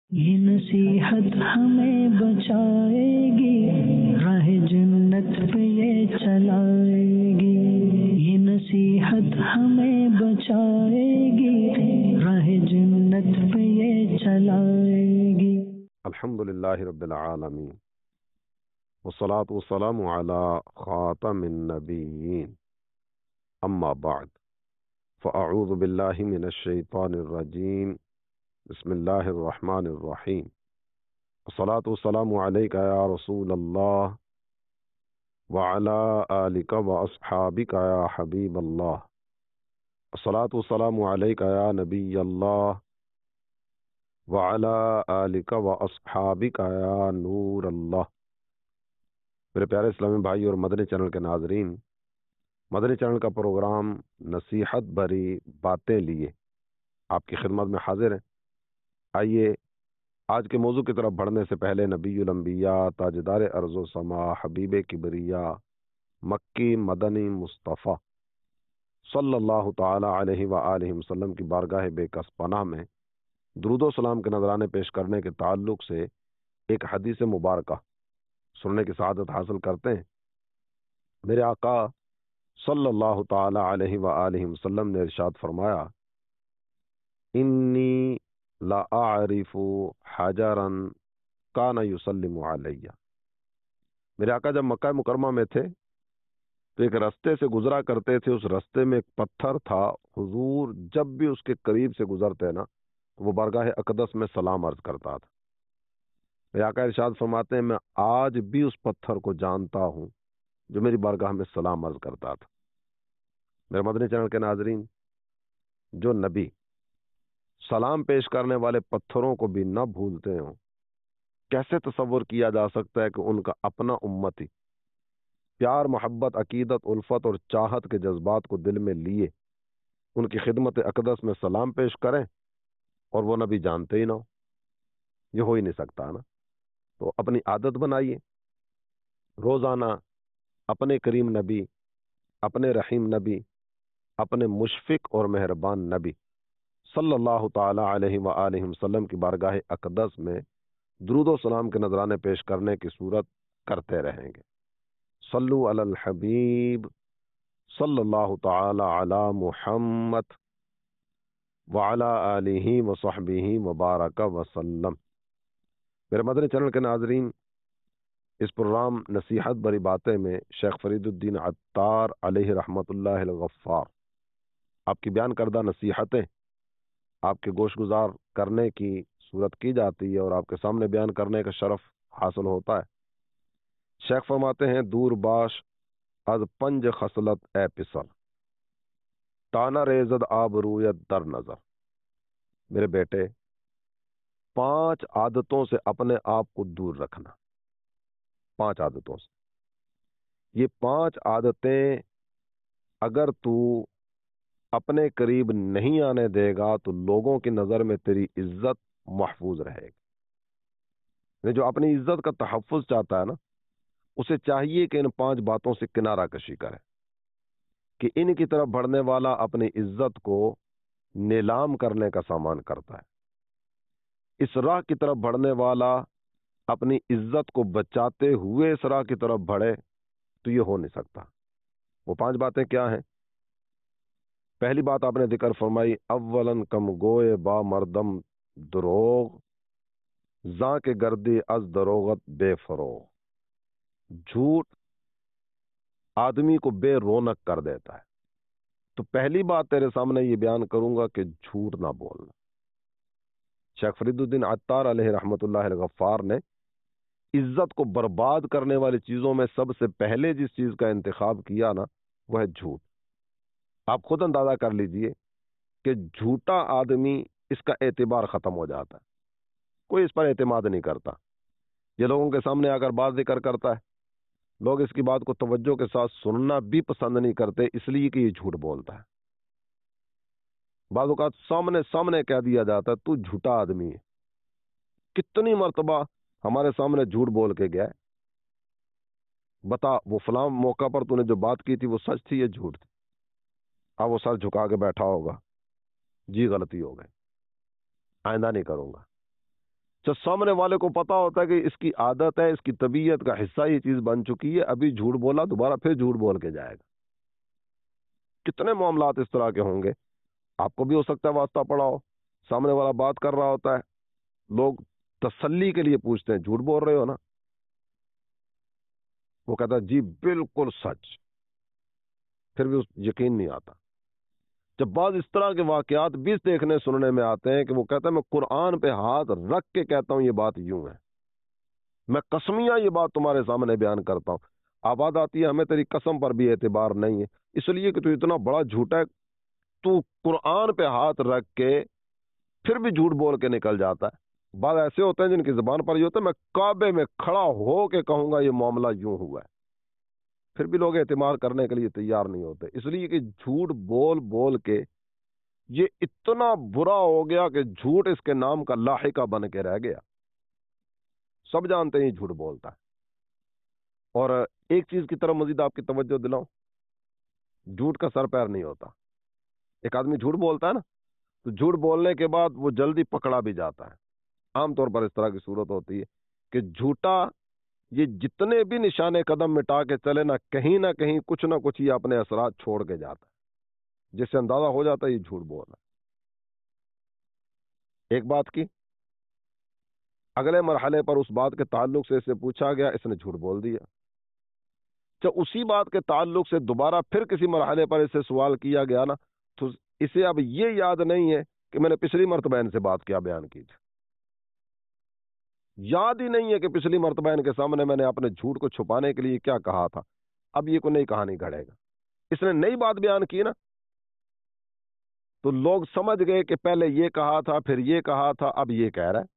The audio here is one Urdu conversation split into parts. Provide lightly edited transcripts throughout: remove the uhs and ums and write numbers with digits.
یہ نصیحت ہمیں بچائے گی، راہ جنت پہ یہ چلائے گی۔ یہ نصیحت ہمیں بچائے گی، راہ جنت پہ یہ چلائے گی۔ الحمد للہ رب العالمین والصلاة والسلام علی خاتم النبیین اما بعد فاعوذ باللہ من الشیطان الرجیم بسم اللہ الرحمن الرحیم والصلاة والسلام علیک یا رسول اللہ وعلی آلک واصحابک یا حبیب اللہ والصلاة والسلام علیک یا نبی اللہ وعلی آلک واصحابک یا نور اللہ۔ میرے پیارے اسلامی بھائی اور مدنی چینل کے ناظرین، مدنی چینل کا پروگرام نصیحت بھری باتیں لیے آپ کی خدمت میں حاضر ہیں۔ آئیے آج کے موضوع کی طرف بڑھنے سے پہلے نبی الانبیاء، تاجدار ارض و سما، حبیب کبریا، مکی مدنی مصطفیٰ صلی اللہ تعالی علیہ وآلہ وسلم کی بارگاہ بے کس پناہ میں درود و سلام کے نذرانے پیش کرنے کے تعلق سے ایک حدیث مبارکہ سننے کی سعادت حاصل کرتے ہیں۔ میرے آقا صلی اللہ تعالی علیہ وآلہ وسلم نے ارشاد فرمایا، انی لا اعرف حجرا کان یسلم علی۔ میرے آقا جب مکہ مکرمہ میں تھے تو ایک رستے سے گزرا کرتے تھے، اس رستے میں ایک پتھر تھا، حضور جب بھی اس کے قریب سے گزرتے نا تو وہ بارگاہ اقدس میں سلام عرض کرتا تھا۔ میرے آقا ارشاد فرماتے ہیں، میں آج بھی اس پتھر کو جانتا ہوں جو میری بارگاہ میں سلام عرض کرتا تھا۔ میرے مدنی چینل کے ناظرین، جو نبی سلام پیش کرنے والے پتھروں کو بھی نہ بھولتے ہوں، کیسے تصور کیا جا سکتا ہے کہ ان کا اپنا امتی پیار، محبت، عقیدت، الفت اور چاہت کے جذبات کو دل میں لیے ان کی خدمت اقدس میں سلام پیش کریں اور وہ نبی جانتے ہی نہ ہو؟ یہ ہو ہی نہیں سکتا نا۔ تو اپنی عادت بنائیے، روزانہ اپنے کریم نبی، اپنے رحیم نبی، اپنے مشفق اور مہربان نبی صلی اللہ تعالی علیہ وآلہ وسلم کی بارگاہ اقدس میں درود و سلام کے نذرانے پیش کرنے کی صورت کرتے رہیں گے۔ صلو علی الحبیب صلی اللہ تعالی علی محمد وعلی آلہ وصحبہ وبارک وسلم۔ میرے مدنی چینل کے ناظرین، اس پروگرام نصیحت بری باتیں میں شیخ فرید الدین عطار علیہ رحمت اللہ الغفار آپ کی بیان کردہ نصیحتیں آپ کے گوش گزار کرنے کی صورت کی جاتی ہے اور آپ کے سامنے بیان کرنے کا شرف حاصل ہوتا ہے۔ شیخ فرماتے ہیں، دور باش از پنج خصلت اے پسر، تانا ریزد آب رویت در نظر۔ میرے بیٹے، 5 عادتوں سے اپنے آپ کو دور رکھنا۔ 5 عادتوں سے، یہ 5 عادتیں اگر تو اپنے قریب نہیں آنے دے گا تو لوگوں کی نظر میں تیری عزت محفوظ رہے گی۔ یعنی جو اپنی عزت کا تحفظ چاہتا ہے نا، اسے چاہیے کہ ان 5 باتوں سے کنارہ کشی کرے، کہ ان کی طرف بڑھنے والا اپنی عزت کو نیلام کرنے کا سامان کرتا ہے۔ اس راہ کی طرف بڑھنے والا اپنی عزت کو بچاتے ہوئے اس راہ کی طرف بڑھے تو یہ ہو نہیں سکتا۔ وہ 5 باتیں کیا ہیں؟ پہلی بات آپ نے ذکر فرمائی، اولن کم گوئے با مردم دروغ، زاں کے گردی از دروغت بے فروغ۔ جھوٹ آدمی کو بے رونق کر دیتا ہے۔ تو پہلی بات تیرے سامنے یہ بیان کروں گا کہ جھوٹ نہ بولنا۔ شیخ فرید الدین عطار علیہ رحمت اللہ الغفار نے عزت کو برباد کرنے والی چیزوں میں سب سے پہلے جس چیز کا انتخاب کیا نا، وہ ہے جھوٹ۔ آپ خود اندازہ کر لیجئے کہ جھوٹا آدمی، اس کا اعتبار ختم ہو جاتا ہے، کوئی اس پر اعتماد نہیں کرتا۔ یہ لوگوں کے سامنے آ کر بات ذکر کرتا ہے، لوگ اس کی بات کو توجہ کے ساتھ سننا بھی پسند نہیں کرتے، اس لیے کہ یہ جھوٹ بولتا ہے۔ بعض اوقات سامنے کہہ دیا جاتا ہے تو جھوٹا آدمی ہے۔ کتنی مرتبہ ہمارے سامنے جھوٹ بول کے گیا ہے، بتا وہ فلاں موقع پر تو نے جو بات کی تھی وہ سچ تھی یا جھوٹ تھی؟ اب وہ سر جھکا کے بیٹھا ہوگا، جی غلطی ہو گئی، آئندہ نہیں کروں گا۔ جب سامنے والے کو پتا ہوتا ہے کہ اس کی عادت ہے، اس کی طبیعت کا حصہ یہ چیز بن چکی ہے، ابھی جھوٹ بولا دوبارہ پھر جھوٹ بول کے جائے گا. کتنے معاملات اس طرح کے ہوں گے. آپ کو بھی ہو سکتا ہے واسطہ پڑا ہو، سامنے والا بات کر رہا ہوتا ہے، لوگ تسلی کے لیے پوچھتے ہیں جھوٹ بول رہے ہو نا، وہ کہتا ہے جی بالکل سچ، پھر بھی اس یقین نہیں آتا. جب بعض اس طرح کے واقعات بھی دیکھنے سننے میں آتے ہیں کہ وہ کہتا ہے میں قرآن پہ ہاتھ رکھ کے کہتا ہوں یہ بات یوں ہے، میں قسمیاں یہ بات تمہارے سامنے بیان کرتا ہوں. آواز آتی ہے ہمیں تیری قسم پر بھی اعتبار نہیں ہے، اس لیے کہ تو اتنا بڑا جھوٹا ہے، تو قرآن پہ ہاتھ رکھ کے پھر بھی جھوٹ بول کے نکل جاتا ہے. بعض ایسے ہوتے ہیں جن کی زبان پر یہ ہوتا ہے میں کعبے میں کھڑا ہو کے کہوں گا یہ معاملہ یوں ہوا ہے، پھر بھی لوگ اعتماد کرنے کے لیے تیار نہیں ہوتے، اس لیے کہ جھوٹ بول بول کے یہ اتنا برا ہو گیا کہ جھوٹ اس کے نام کا لاحقہ بن کے رہ گیا. سب جانتے ہیں یہ جھوٹ بولتا ہے. اور ایک چیز کی طرف مزید آپ کی توجہ دلاؤں، جھوٹ کا سر پیر نہیں ہوتا. ایک آدمی جھوٹ بولتا ہے نا تو جھوٹ بولنے کے بعد وہ جلدی پکڑا بھی جاتا ہے. عام طور پر اس طرح کی صورت ہوتی ہے کہ جھوٹا یہ جتنے بھی نشانے قدم مٹا کے چلے نہ کہیں کچھ نہ کچھ یہ اپنے اثرات چھوڑ کے جاتا ہے، جس سے اندازہ ہو جاتا ہے یہ جھوٹ بول رہا ہے. ایک بات کی، اگلے مرحلے پر اس بات کے تعلق سے اسے پوچھا گیا، اس نے جھوٹ بول دیا. جب اسی بات کے تعلق سے دوبارہ پھر کسی مرحلے پر اسے سوال کیا گیا نا تو اسے اب یہ یاد نہیں ہے کہ میں نے پچھلی مرتبہ ان سے بات کیا بیان کی تھی، یاد ہی نہیں ہے کہ پچھلی مرتبہ ان کے سامنے میں نے اپنے جھوٹ کو چھپانے کے لیے کیا کہا تھا. اب یہ کوئی نئی کہانی گھڑے گا. اس نے نئی بات بیان کی نا تو لوگ سمجھ گئے کہ پہلے یہ کہا تھا پھر یہ کہا تھا اب یہ کہہ رہا ہے.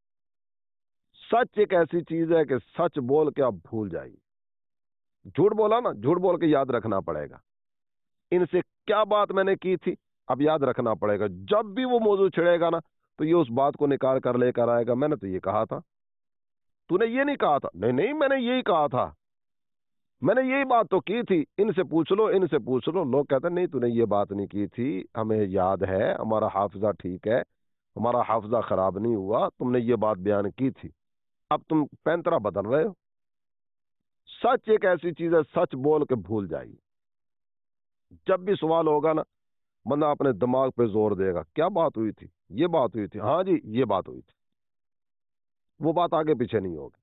سچ ایک ایسی چیز ہے کہ سچ بول کے اب بھول جائیے. جھوٹ بولا نا، جھوٹ بول کے یاد رکھنا پڑے گا ان سے کیا بات میں نے کی تھی، اب یاد رکھنا پڑے گا. جب بھی وہ موضوع چھڑے گا نا تو یہ اس بات کو نکال کر لے کر آئے گا، میں نے تو یہ کہا تھا، تو نے یہ نہیں کہا تھا، نہیں میں نے یہی کہا تھا، میں نے یہی بات تو کی تھی، ان سے پوچھ لو ان سے پوچھ لو. لوگ کہتے ہیں نہیں تو نے یہ بات نہیں کی تھی، ہمیں یاد ہے، ہمارا حافظہ ٹھیک ہے، ہمارا حافظہ خراب نہیں ہوا، تم نے یہ بات بیان کی تھی، اب تم پینترا بدل رہے ہو. سچ ایک ایسی چیز ہے، سچ بول کے بھول جائیے. جب بھی سوال ہوگا نا بندہ اپنے دماغ پہ زور دے گا، کیا بات ہوئی تھی، یہ بات ہوئی تھی، ہاں جی یہ بات ہوئی تھی، وہ بات آگے پیچھے نہیں ہوگی.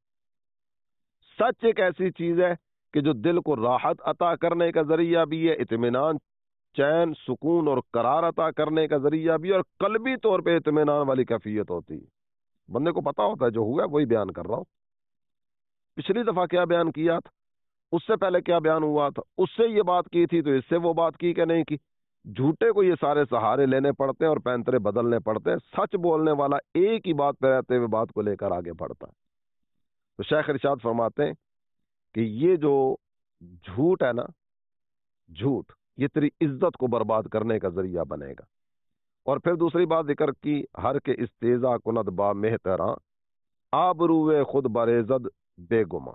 سچ ایک ایسی چیز ہے کہ جو دل کو راحت عطا کرنے کا ذریعہ بھی ہے، اطمینان، چین، سکون اور قرار عطا کرنے کا ذریعہ بھی ہے، اور قلبی طور پہ اطمینان والی کیفیت ہوتی ہے. بندے کو پتا ہوتا ہے جو ہوا ہے وہی بیان کر رہا ہوں، پچھلی دفعہ کیا بیان کیا تھا، اس سے پہلے کیا بیان ہوا تھا، اس سے یہ بات کی تھی تو اس سے وہ بات کی کہ نہیں کی. جھوٹے کو یہ سارے سہارے لینے پڑتے ہیں اور پینترے بدلنے پڑتے ہیں. سچ بولنے والا ایک ہی بات پہ رہتے ہوئے بات کو لے کر آگے بڑھتا ہے. تو شیخ ارشاد فرماتے ہیں کہ یہ جو جھوٹ ہے نا، جھوٹ یہ تیری عزت کو برباد کرنے کا ذریعہ بنے گا. اور پھر دوسری بات ذکر کی، ہر کے استیزا کند با مہتراں آبروئے خود بریزد بے گما.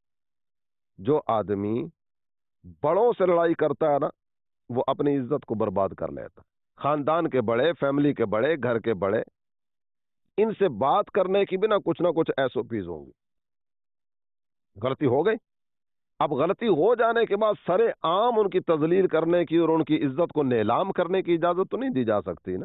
جو آدمی بڑوں سے لڑائی کرتا ہے نا وہ اپنی عزت کو برباد کر لیتا. خاندان کے بڑے، فیملی کے بڑے، گھر کے بڑے، ان سے بات کرنے کی بھی کچھ نہ کچھ ایس او پیز ہوں گی. غلطی ہو گئی، اب غلطی ہو جانے کے بعد سرے عام ان کی تذلیل کرنے کی اور ان کی عزت کو نیلام کرنے کی اجازت تو نہیں دی جا سکتی نا.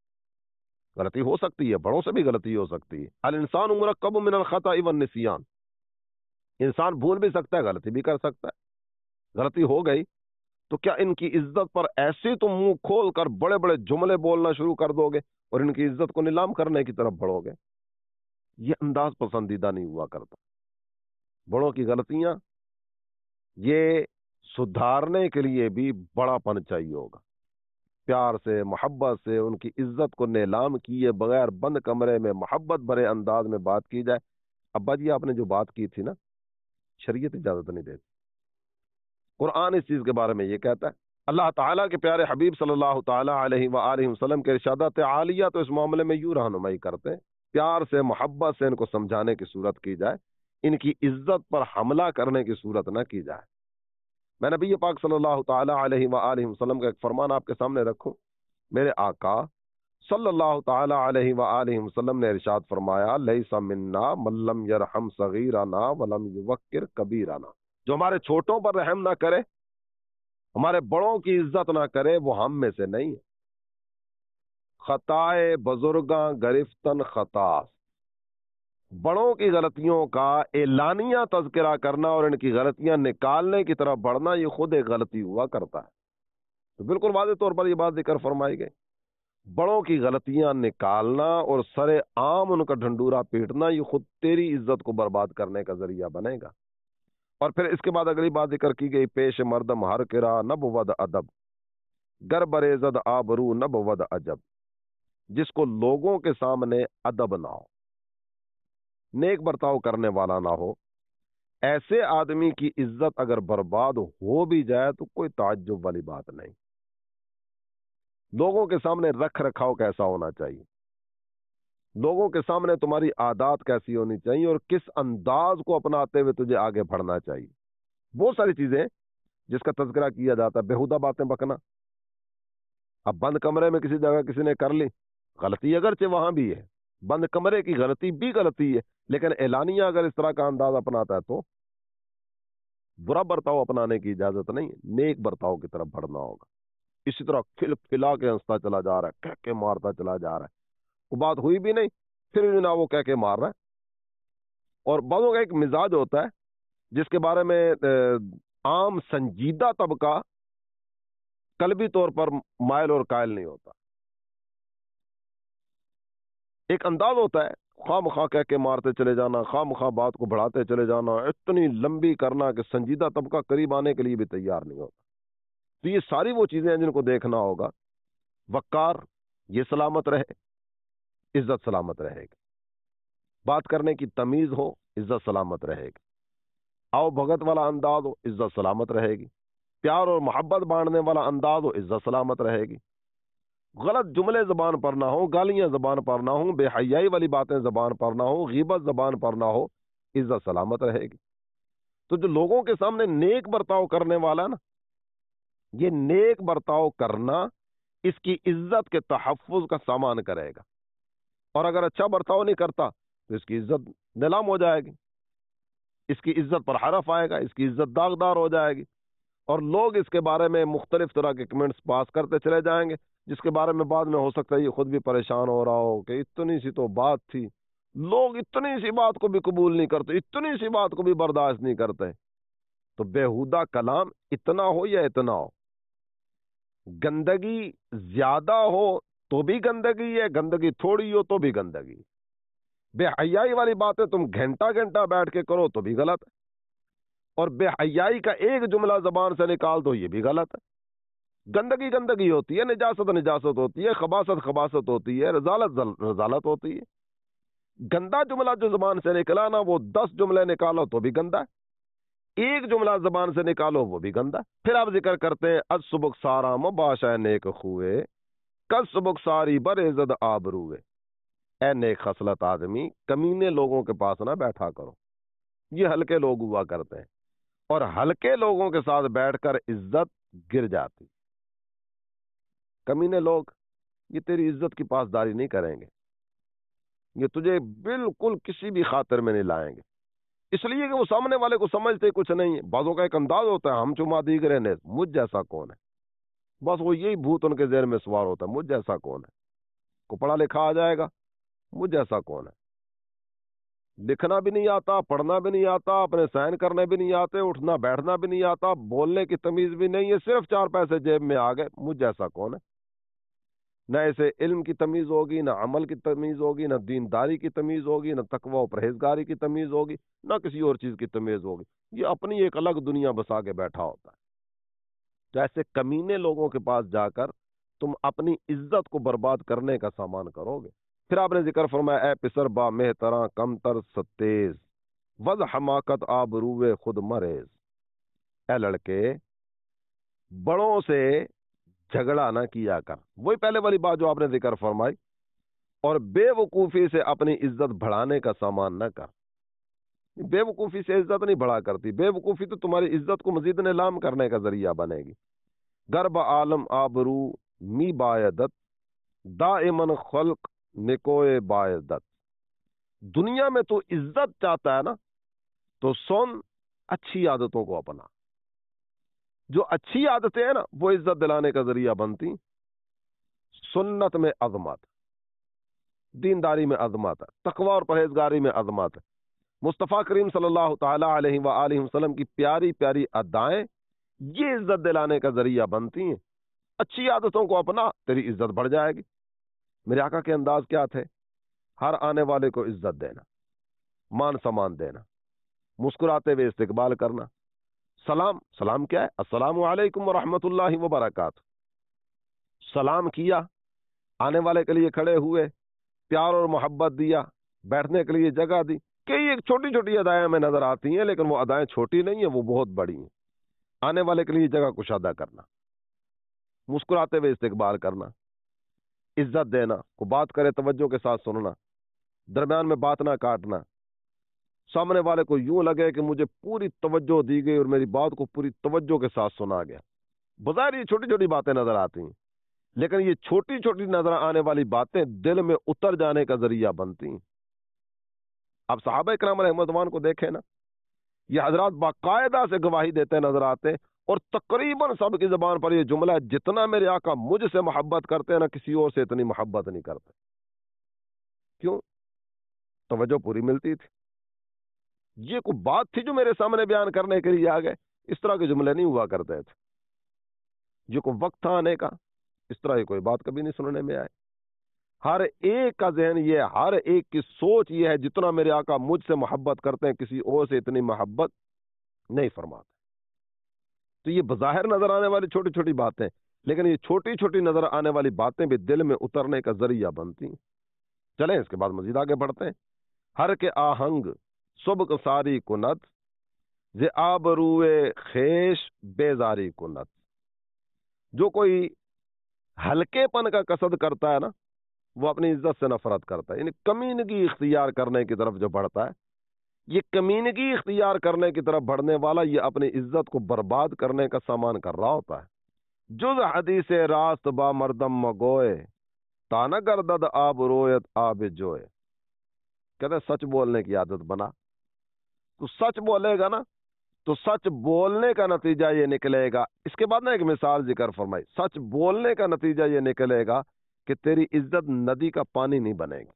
غلطی ہو سکتی ہے، بڑوں سے بھی غلطی ہو سکتی ہے. الانسان مرکب من الخطا والنسیان، انسان بھول بھی سکتا ہے، غلطی بھی کر سکتا ہے. غلطی ہو گئی تو کیا ان کی عزت پر ایسے تم منہ کھول کر بڑے بڑے جملے بولنا شروع کر دو گے اور ان کی عزت کو نیلام کرنے کی طرف بڑھو گے؟ یہ انداز پسندیدہ نہیں ہوا کرتا. بڑوں کی غلطیاں یہ سدھارنے کے لیے بھی بڑا پن چاہیے ہوگا. پیار سے، محبت سے ان کی عزت کو نیلام کیے بغیر بند کمرے میں محبت بھرے انداز میں بات کی جائے. ابا جی آپ نے جو بات کی تھی نا، شریعت اجازت نہیں دیتی. قرآن اس چیز کے بارے میں یہ کہتا ہے. اللہ تعالیٰ کے پیارے حبیب صلی اللہ تعالیٰ علیہ وآلہ وسلم کے ارشادات عالیہ تو اس معاملے میں یوں رہنمائی کرتے ہیں، پیار سے، محبت سے ان کو سمجھانے کی صورت کی جائے، ان کی عزت پر حملہ کرنے کی صورت نہ کی جائے. میں نبی پاک صلی اللہ تعالیٰ علیہ وآلہ وسلم کا ایک فرمان آپ کے سامنے رکھوں. میرے آقا صلی اللہ تعالی علیہ وآلہ وسلم نے ارشاد فرمایا لیس منا من لم یرحم صغیرنا ولم یوقر کبیرنا، جو ہمارے چھوٹوں پر رحم نہ کرے، ہمارے بڑوں کی عزت نہ کرے، وہ ہم میں سے نہیں ہے۔ خطائے بزرگاں گرفتن خطاس، بڑوں کی غلطیوں کا اعلانیہ تذکرہ کرنا اور ان کی غلطیاں نکالنے کی طرف بڑھنا، یہ خود ایک غلطی ہوا کرتا ہے۔ تو بالکل واضح طور پر یہ بات ذکر فرمائی گئی، بڑوں کی غلطیاں نکالنا اور سر عام ان کا ڈھنڈورا پیٹنا، یہ خود تیری عزت کو برباد کرنے کا ذریعہ بنے گا۔ اور پھر اس کے بعد اگلی بات ذکر کی گئی، پیش مردم ہر کرا نب ود ادب، گر بریزد آبرو نب ود عجب، جس کو لوگوں کے سامنے ادب نہ ہو، نیک برتاؤ کرنے والا نہ ہو، ایسے آدمی کی عزت اگر برباد ہو بھی جائے تو کوئی تعجب والی بات نہیں۔ لوگوں کے سامنے رکھ رکھاؤ کیسا ہونا چاہیے، لوگوں کے سامنے تمہاری عادات کیسی ہونی چاہیے، اور کس انداز کو اپناتے ہوئے تجھے آگے بڑھنا چاہیے، بہت ساری چیزیں جس کا تذکرہ کیا جاتا ہے۔ بیہودہ باتیں بکنا، اب بند کمرے میں کسی جگہ کسی نے کر لی، غلطی اگرچہ وہاں بھی ہے، بند کمرے کی غلطی بھی غلطی ہے، لیکن اعلانیہ اگر اس طرح کا انداز اپناتا ہے تو برا برتاؤ اپنانے کی اجازت نہیں، نیک برتاؤ کی طرف بڑھنا ہوگا۔ اسی طرح کھل کھلا کے ہنستا چلا جا رہا ہے، کہہ کے مارتا چلا جا رہا ہے، وہ بات ہوئی بھی نہیں پھر بھی نہ وہ کہہ کے مار رہا ہے۔ اور بعضوں کا ایک مزاج ہوتا ہے جس کے بارے میں عام سنجیدہ طبقہ قلبی طور پر مائل اور قائل نہیں ہوتا۔ ایک انداز ہوتا ہے خواہ مخواہ کہہ کے مارتے چلے جانا، خواہ مخواہ بات کو بڑھاتے چلے جانا، اتنی لمبی کرنا کہ سنجیدہ طبقہ قریب آنے کے لیے بھی تیار نہیں ہوتا۔ تو یہ ساری وہ چیزیں ہیں جن کو دیکھنا ہوگا۔ وقار، یہ سلامت رہے، عزت سلامت رہے گی۔ بات کرنے کی تمیز ہو، عزت سلامت رہے گی۔ آؤ بھگت والا انداز ہو، عزت سلامت رہے گی۔ پیار اور محبت بانٹنے والا انداز ہو، عزت سلامت رہے گی۔ غلط جملے زبان پر نہ ہو، گالیاں زبان پر نہ ہوں، بے حیائی والی باتیں زبان پر نہ ہو، غیبت زبان پر نہ ہو، عزت سلامت رہے گی۔ تو جو لوگوں کے سامنے نیک برتاؤ کرنے والا نا، یہ نیک برتاؤ کرنا اس کی عزت کے تحفظ کا سامان کرے گا، اور اگر اچھا برتاؤ نہیں کرتا تو اس کی عزت نیلام ہو جائے گی، اس کی عزت پر حرف آئے گا، اس کی عزت داغدار ہو جائے گی، اور لوگ اس کے بارے میں مختلف طرح کے کمنٹس پاس کرتے چلے جائیں گے، جس کے بارے میں بعد میں ہو سکتا ہے یہ خود بھی پریشان ہو رہا ہو کہ اتنی سی تو بات تھی، لوگ اتنی سی بات کو بھی قبول نہیں کرتے، اتنی سی بات کو بھی برداشت نہیں کرتے۔ تو بیہودہ کلام اتنا ہو یا اتنا ہو، گندگی زیادہ ہو تو بھی گندگی ہے، گندگی تھوڑی ہو تو بھی گندگی، بے حیائی والی باتیں تم گھنٹہ گھنٹہ بیٹھ کے کرو تو بھی غلط ہے، اور بے حیائی کا ایک جملہ زبان سے نکال دو یہ بھی غلط ہے۔ گندگی گندگی ہوتی ہے، نجاست نجاست ہوتی ہے، خباثت خباثت ہوتی ہے، رذالت رذالت ہوتی ہے۔ گندا جملہ جو زبان سے نکلا نا، وہ 10 جملے نکالو تو بھی گندا ہے، ایک جملہ زبان سے نکالو وہ بھی گندا ہے۔ پھر آپ ذکر کرتے ہیں از سبک سارا مباشا نیک خوئے، کل سبک ساری بر عزت آبروئے، اے نیک خصلت آدمی کمینے لوگوں کے پاس نہ بیٹھا کرو، یہ ہلکے لوگ ہوا کرتے ہیں، اور ہلکے لوگوں کے ساتھ بیٹھ کر عزت گر جاتی۔ کمینے لوگ یہ تیری عزت کی پاسداری نہیں کریں گے، یہ تجھے بالکل کسی بھی خاطر میں نہیں لائیں گے، اس لیے کہ وہ سامنے والے کو سمجھتے کچھ نہیں ہے۔ بعضوں کا ایک انداز ہوتا ہے، ہم چما دیگرے نے، مجھ جیسا کون ہے، بس وہ یہی بھوت ان کے ذہن میں سوار ہوتا ہے، مجھ جیسا کون ہے، کو پڑھا لکھا آ جائے گا، مجھ جیسا کون ہے، لکھنا بھی نہیں آتا، پڑھنا بھی نہیں آتا، اپنے سائن کرنے بھی نہیں آتے، اٹھنا بیٹھنا بھی نہیں آتا، بولنے کی تمیز بھی نہیں ہے، صرف 4 پیسے جیب میں آ گئے، مجھ جیسا کون ہے۔ نہ اسے علم کی تمیز ہوگی، نہ عمل کی تمیز ہوگی، نہ دینداری کی تمیز ہوگی، نہ تقوی و پرہیزگاری کی تمیز ہوگی، نہ کسی اور چیز کی تمیز ہوگی، یہ اپنی ایک الگ دنیا بسا کے بیٹھا ہوتا ہے۔ تو ایسے کمینے لوگوں کے پاس جا کر تم اپنی عزت کو برباد کرنے کا سامان کرو گے۔ پھر آپ نے ذکر فرمایا اے پسر با مہتراں کم تر ستیز، وز حماقت آبروئے خود مریض، اے لڑکے بڑوں سے جھگڑا نہ کیا کر، وہی پہلے والی بات جو آپ نے ذکر فرمائی، اور بے وقوفی سے اپنی عزت بڑھانے کا سامان نہ کر۔ بے وقوفی سے عزت نہیں بڑھا کرتی، بے وقوفی تو تمہاری عزت کو مزید نیلام کرنے کا ذریعہ بنے گی۔ گرب عالم آبرو می بایدت दाइमन खल्क निकोए बाइज्जत, दुनिया में तो इज्जत चाहता है ना, तो सुन अच्छी आदतों को अपना। जो अच्छी आदतें हैं ना वो इज्जत दिलाने का जरिया बनती। सुन्नत में अजमत, दीनदारी में अजमत है, तकवा और परहेजगारी में अजमत है। मुस्तफ़ा करीम सल्लल्लाहु ताला अलैहि व आलिहि वसल्लम की प्यारी प्यारी अदाएं ये इज्जत दिलाने का जरिया बनती हैं। अच्छी आदतों को अपना, तेरी इज्जत बढ़ जाएगी। मेरे आका के अंदाज क्या थे? हर आने वाले को इज्जत देना, मान सम्मान देना, मुस्कुराते हुए इस्तकबाल करना। सलाम, सलाम क्या है? अस्सलामु अलैकुम व रहमतुल्लाहि व बरकातहू। सलाम किया, आने वाले के लिए खड़े हुए, प्यार और मोहब्बत दिया, बैठने के लिए जगह दी। कई एक छोटी छोटी अदाएं हमें नजर आती हैं, लेकिन वो अदाएं छोटी नहीं है, वो बहुत बड़ी हैं। आने वाले के लिए जगह कुशादा करना, मुस्कुराते हुए इस्तकबाल करना, इज्जत देना, को बात करे तवज्जो के साथ सुनना, दरमियान में बात ना काटना, सामने वाले को यूं लगे कि मुझे पूरी तवज्जो दी गई और मेरी बात को पूरी तवज्जो के साथ सुना गया। बज़ाहिर ये छोटी छोटी बातें नजर आती हैं, लेकिन ये छोटी छोटी नजर आने वाली बातें दिल में उतर जाने का जरिया बनती हैं। आप सहाबा इकराम रहमतुल्लाह को देखें ना, ये हजरात बाकायदा से गवाही देते नजर आते हैं, और तकरीबन सबकी जबान पर ये जुमला है, जितना मेरे आका मुझसे मोहब्बत करते हैं ना, किसी और से इतनी मोहब्बत नहीं करते। क्यों? तवज्जो पूरी मिलती थी। ये कोई बात थी जो मेरे सामने बयान करने के लिए आ गए, इस तरह के जुमले नहीं हुआ करते थे। ये कोई वक्त था आने का, इस तरह की कोई बात कभी नहीं सुनने में आए। हर एक का जहन ये, हर एक की सोच ये है, जितना मेरे आका मुझसे मोहब्बत करते हैं, किसी और से इतनी मोहब्बत नहीं फरमाते। तो ये बज़ाहिर नजर आने वाली छोटी छोटी बातें, लेकिन ये छोटी छोटी नजर आने वाली बातें भी दिल में उतरने का जरिया बनती हैं। चलें इसके बाद मजीद आगे बढ़ते हैं। हर के आहंग सुबक सारी कुनत, जे आबरूए खेश बेजारी कुनत। जो कोई हल्केपन का कसद करता है ना, वो अपनी इज्जत से नफरत करता है, यानी कमीनगी इख्तियार करने की तरफ जो बढ़ता है, ये कमीनगी इख्तियार करने की तरफ बढ़ने वाला ये अपनी इज्जत को बर्बाद करने का सामान कर रहा होता है। जुज हदीस रास्त बा मर्दम मगोए, ताना गर्दद आब रोयत आब जोए। कहते सच बोलने की आदत बना। तो सच बोलेगा ना, तो सच बोलने का नतीजा ये निकलेगा। इसके बाद ना एक मिसाल जिक्र फरमाई, सच बोलने का नतीजा ये निकलेगा कि तेरी इज्जत नदी का पानी नहीं बनेगी।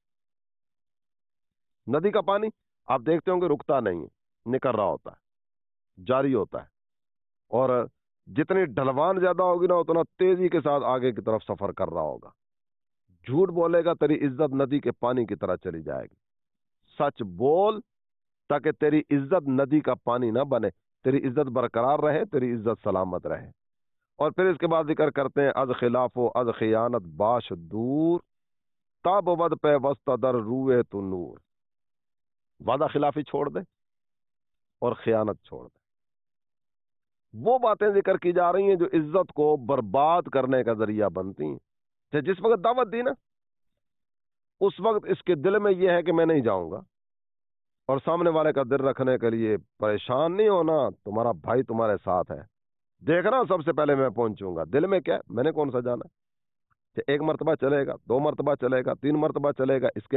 नदी का पानी आप देखते होंगे रुकता नहीं है, निकल रहा होता है, जारी होता है, और जितनी ढलवान ज्यादा होगी ना, उतना तेजी के साथ आगे की तरफ सफर कर रहा होगा। झूठ बोलेगा, तेरी इज्जत नदी के पानी की तरह चली जाएगी। सच बोल ताकि तेरी इज्जत नदी का पानी ना बने, तेरी इज्जत बरकरार रहे, तेरी इज्जत सलामत रहे। और फिर इसके बाद जिक्र करते हैं, अज खिलाफो अज खियानत बाश दूर, ताब वद पे वस्त दर रूए तु नूर। वादा खिलाफी छोड़ दे और खियानत छोड़ दे। वो बातें जिक्र की जा रही हैं जो इज्जत को बर्बाद करने का जरिया बनती हैं। तो जिस वक्त दावत दी ना, उस वक्त इसके दिल में यह है कि मैं नहीं जाऊंगा, और सामने वाले का दिल रखने के लिए परेशान नहीं होना, तुम्हारा भाई तुम्हारे साथ है, देखना सबसे पहले मैं पहुंचूंगा। दिल में क्या है, मैंने कौन सा जाना है। एक मरतबा चलेगा, दो मरतबा चलेगा, तीन मरतबा चलेगा, इसके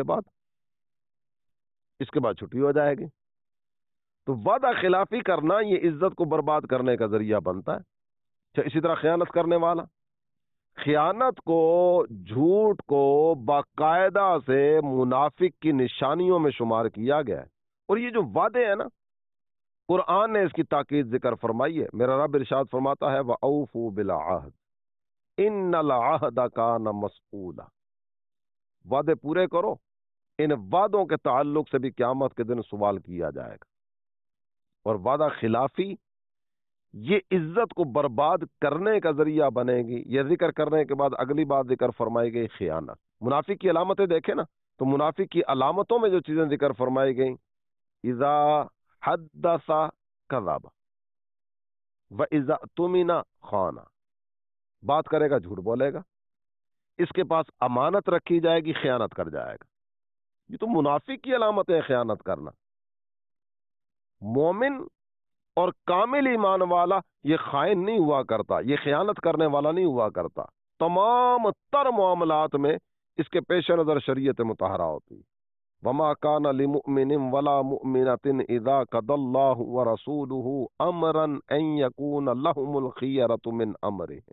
बाद छुट्टी हो जाएगी। तो वादा खिलाफी करना ये इज्जत को बर्बाद करने का जरिया बनता है। तो इसी तरह खयानत करने वाला, खयानत को, झूठ को बाकायदा से मुनाफिक की निशानियों में शुमार किया गया है। और ये जो वादे हैं ना, कुरान ने इसकी ताकीद जिक्र फरमाई है। मेरा रब इरशाद फरमाता है, व औफू बिल अहद इन्नल अहद कान मसऊला। वादे पूरे करो, इन वादों के ताल्लुक से भी क़यामत के दिन सवाल किया जाएगा। और वादा खिलाफी ये इज्जत को बर्बाद करने का जरिया बनेगी। यह जिक्र करने के बाद अगली बात जिक्र फरमाई गई, खियानत। मुनाफिक की अलामतें देखें ना, तो मुनाफिक की अलामतों में जो चीजें जिक्र फरमाई गई, इज़ा हद्दसा कज़ाबा व इज़ा तुमिना खाना। बात करेगा झूठ बोलेगा, इसके पास अमानत रखी जाएगी खयानत कर जाएगा। ये तो मुनाफिक की अलामत है, खयानत करना। मोमिन और कामिल ईमान वाला ये खाइन नहीं हुआ करता, ये खयानत करने वाला नहीं हुआ करता। तमाम तर मामलात में इसके पेश नज़र शरीयत मुतहरा होती। वमा कान लिमुमिनिन वला मुमिनतिन इज़ा क़दल्लाहु व रसूलुहु अमरन अन यकून लहुमुल खियरतु मिन अमरिहिम।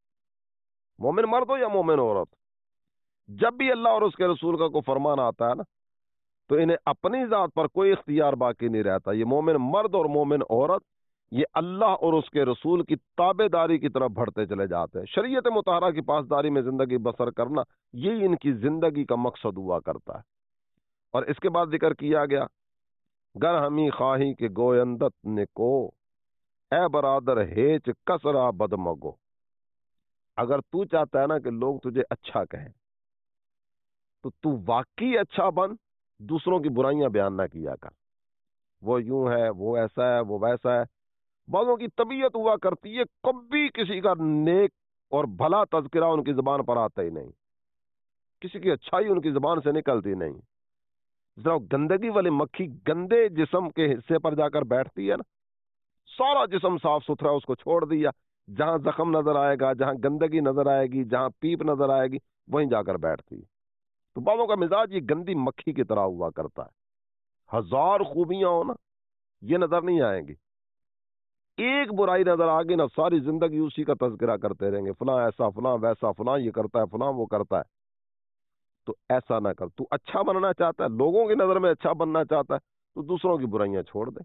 मोमिन मर्द हो या मोमिन औरत, जब भी अल्लाह और उसके रसूल का कोई फरमान आता है ना, तो इन्हें अपनी जात पर कोई इख्तियार बाकी नहीं रहता। ये मोमिन मर्द और मोमिन औरत ये अल्लाह और उसके रसूल की ताबेदारी की तरफ बढ़ते चले जाते हैं। शरीयत मुतहरा की पासदारी में जिंदगी बसर करना, यही इनकी जिंदगी का मकसद हुआ करता है। और इसके बाद जिक्र किया गया, गर हमी खाही के गोयंदत ने को ए बरादर हेच कसरा बदमगो। अगर तू चाहता है ना कि लोग तुझे अच्छा कहें, तो तू वाकई अच्छा बन, दूसरों की बुराइयां बयान ना किया कर। वो यूं है, वो ऐसा है, वो वैसा है। बाज़ों की तबीयत हुआ करती है, कभी किसी का नेक और भला तज़किरा उनकी ज़बान पर आता ही नहीं, किसी की अच्छाई उनकी ज़बान से निकलती नहीं। जरा गंदगी वाली मक्खी गंदे जिस्म के हिस्से पर जाकर बैठती है ना, सारा जिस्म साफ सुथरा उसको छोड़ दिया, जहां जख्म नजर आएगा, जहां गंदगी नजर आएगी, जहां पीप नजर आएगी, वहीं जाकर बैठती है। तो बालों का मिजाज ये गंदी मक्खी की तरह हुआ करता है। हजार खूबियां हो ना, ये नजर नहीं आएंगी। एक बुराई नजर आ गई ना, सारी जिंदगी उसी का तज़किरा करते रहेंगे, फलां ऐसा, फलां वैसा, फलां ये करता है, फलां वो करता है। तो ऐसा ना कर। तू अच्छा बनना चाहता है, लोगों की नजर में अच्छा बनना चाहता है, तो दूसरों की बुराइयां छोड़ दे।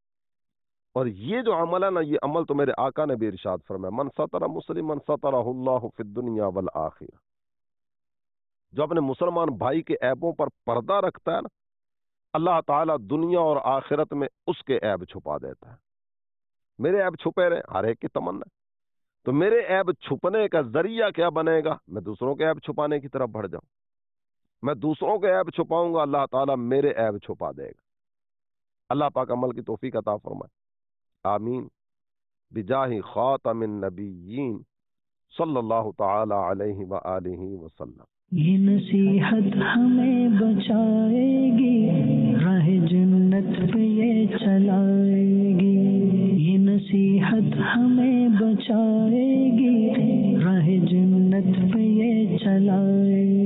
और ये जो अमल है ना, ये अमल तो मेरे आका ने भी इरशाद फरमाया, मन सतरा मुस्लिमन सतरहुल्लाहु फिद दुनिया वल आखिरह। जो अपने मुसलमान भाई के ऐबों पर पर्दा रखता है ना, अल्लाह ताला दुनिया और आखिरत में उसके ऐब छुपा देता है। मेरे ऐब छुपे रहे, हर एक की तमन्ना। तो मेरे ऐब छुपने का जरिया क्या बनेगा? मैं दूसरों के ऐब छुपाने की तरफ बढ़ जाऊं। मैं दूसरों के ऐब छुपाऊंगा, अल्लाह ताला मेरे ऐब छुपा देगा। अल्लाह पाक अमल की तौफीक अता फरमाए, आमीन। बिजाहि खातमिन नबिय्यीन सल्लल्लाहु ताला अलैहि व आलिहि वसल्लम। ये नसीहत हमें बचाएगी, राह जन्नत पे ये चलाएगी। ये नसीहत हमें बचाएगी, राह जन्नत पे ये चलाएगी।